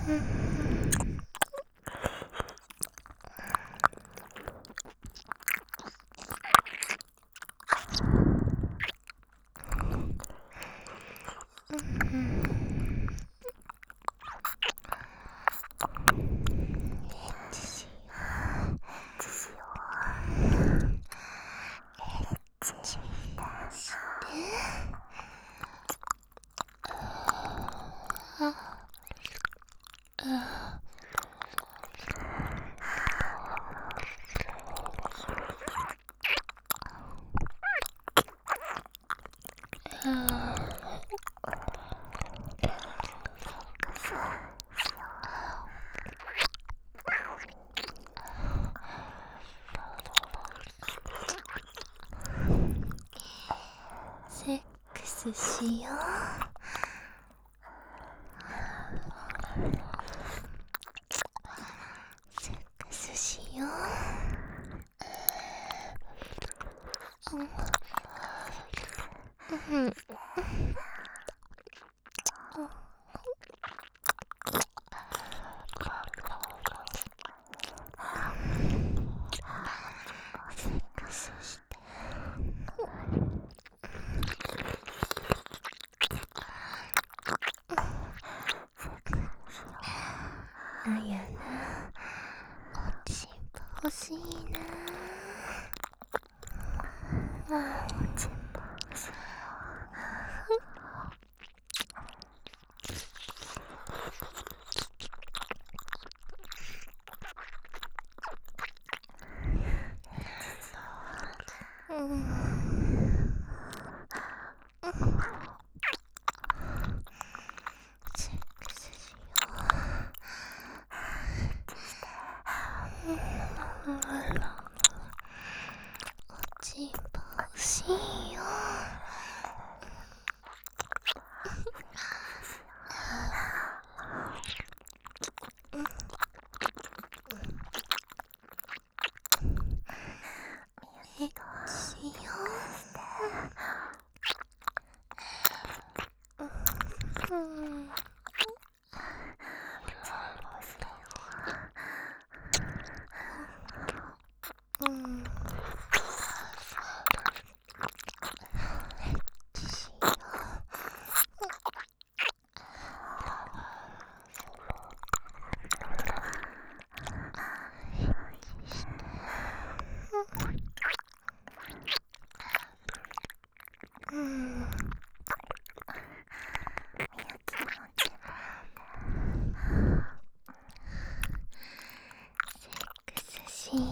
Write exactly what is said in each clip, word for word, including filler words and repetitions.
セックスしよう。セックスしよう。うん。うん。セックスして。あやな、おちんぽ欲しいな。あおちんぽ欲しいよ。うん。セックスしよう。おちんぽ欲しいよ。エッチしよう。うん。うん。エッチしよう。うん。セックスしよ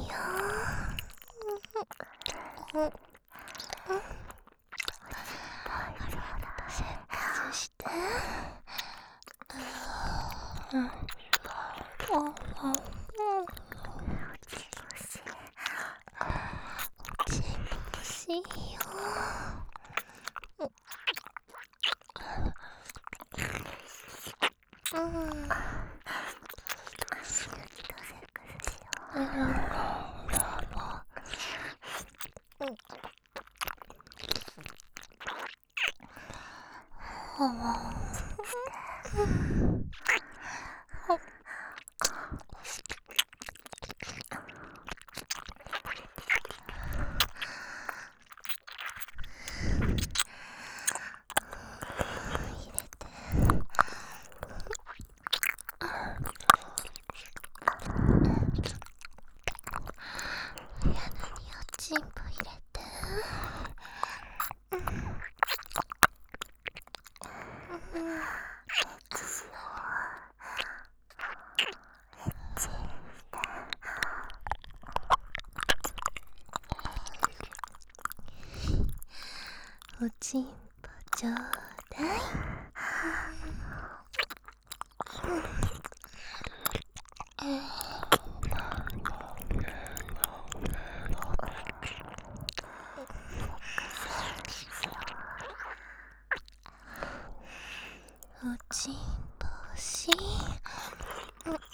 う。うん。セックスして。うん。うん。おちんぽ欲しいよ。うん。うん。チンポ入れて。うん。うん。おちんぽちょうだい。うん。おちんぽ欲しい。うん。